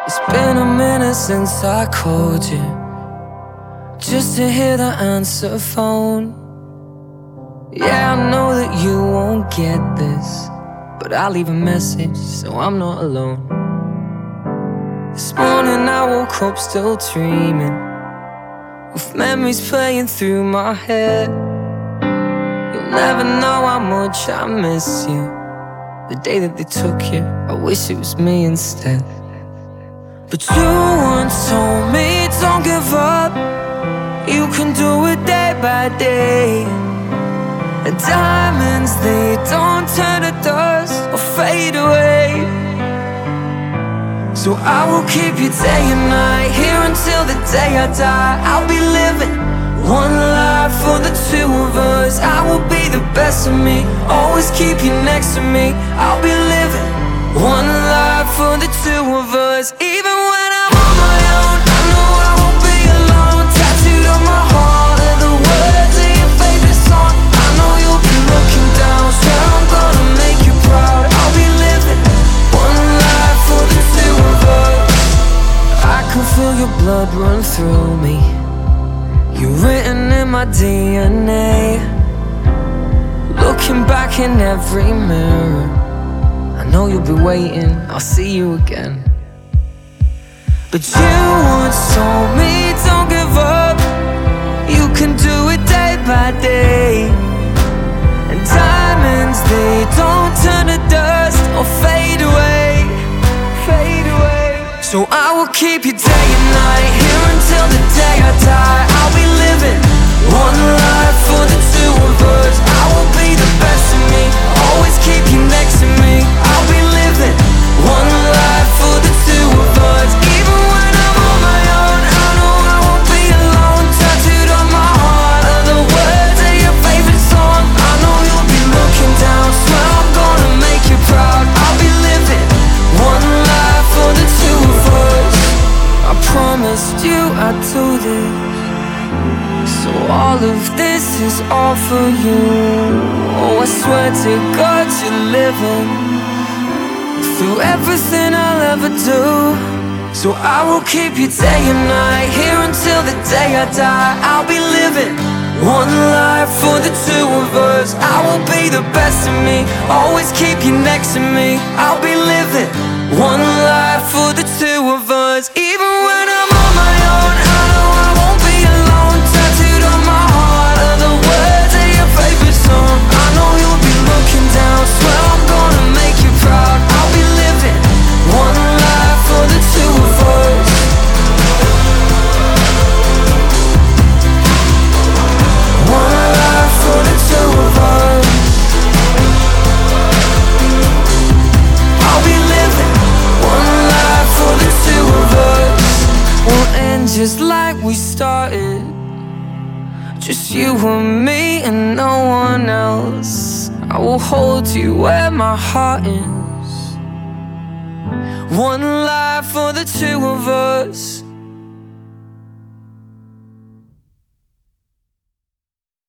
It's been a minute since I called you, just to hear the answer phone. Yeah, I know that you won't get this, but I'll leave a message so I'm not alone. This morning I woke up still dreaming, with memories playing through my head. You'll never know how much I miss you. The day that they took you, I wish it was me instead. But you once told me, don't give up, you can do it day by day. And diamonds, they don't turn to dust or fade away. So I will keep you day and night, here until the day I die. I'll be living one life for the two of us. I will be the best of me, always keep you next to me. I'll be living one life for the two of us. Even when I'm on my own, I know I won't be alone. Tattooed on my heart are the words of your favorite song. I know you'll be looking down, swear I'm gonna make you proud. I'll be living one life for the two of us. I can feel your blood run through me, you're written in my DNA. Looking back in every mirror, I know you'll be waiting, I'll see you again. But you once told me, don't give up, you can do it day by day. And diamonds, they don't turn to dust or fade away, fade away. So I will keep you day and night, here until the day I die. I'll be living one life for the two of us. I will be the best of me, always keep you next to me. I'll be living one life for the two of us. Even when I'm on my own, I know I won't be alone. Tattooed on my heart are the words of your favorite song. I know you'll be looking down, swear I'm gonna make you proud. I'll be living one life for the two of us. I promised you I'd do this, so all of this is all for you. Oh, I swear to God you're living through everything I'll ever do. So I will keep you day and night, here until the day I die. I'll be living one life for the two of us. I will be the best of me, always keep you next to me. I'll be living one life for the two of us. Even when I'm on my own, I know I won't be alone. Tattooed on my heart are the words of your favorite song. I know you'll be looking down, swear I'm gonna make you proud. I'll be living one life for the two of us. One life for the two of us. I'll be living one life for the two of us. We'll end just like we started, just you and me and no one else. I will hold you where my heart is. One life for the two of us.